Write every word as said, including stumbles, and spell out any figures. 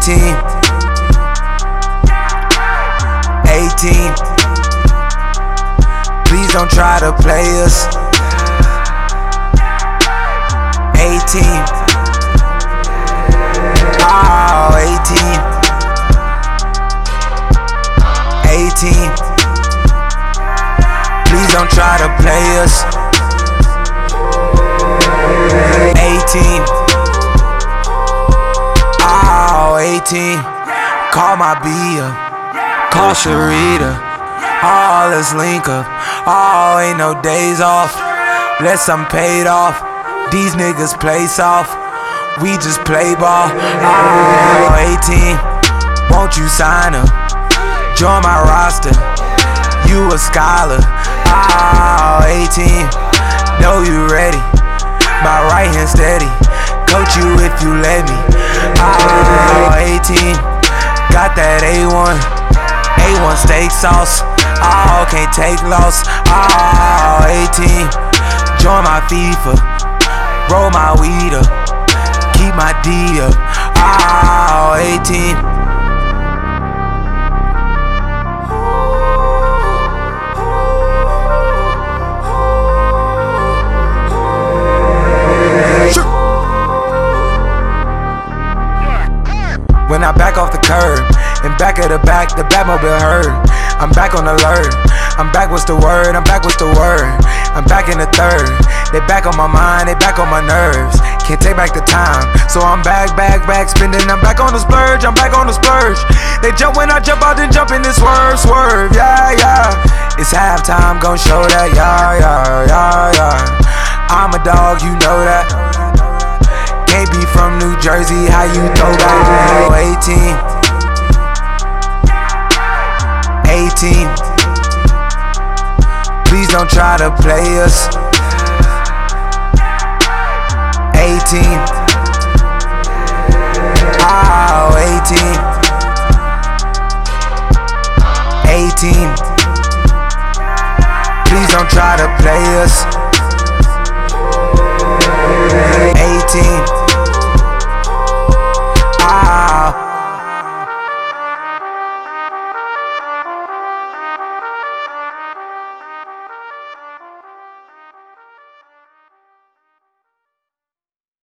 eighteen, eighteen. Please don't try to play us. eighteen. Oh, eighteen. eighteen. Please don't try to play us. eighteen. Oh, eighteen. Call my B up. Call Sharita. Oh, let's link up. Oh, ain't no days off. Let's I'm paid off. These niggas play soft. We just play ball. Oh, eighteen. Won't you sign up? Join my roster. You a scholar. Oh, eighteen. Know you ready. My right hand steady. Coach you if you let me. Oh, eighteen. Got that A one. A one steak sauce. Oh, can't take loss. Oh, eighteen. Join my FIFA. Roll my weed up. Keep my D up. Oh, eighteen. When I back off the curb, and back of the back, the Batmobile heard. I'm back on alert. I'm back, what's the word? I'm back, what's the word? I'm back in the third. They back on my mind, they back on my nerves. Can't take back the time, so I'm back, back, back spinning. I'm back on the splurge, I'm back on the splurge. They jump when I jump out, then jump in this swerve, swerve, yeah, yeah. It's halftime, gon' show that, yeah, yeah, yeah, yeah. I'm a dog, you know that. Can't be from New Jersey, how you throw back? Oh, eighteen. eighteen. Please don't try to play us. eighteen.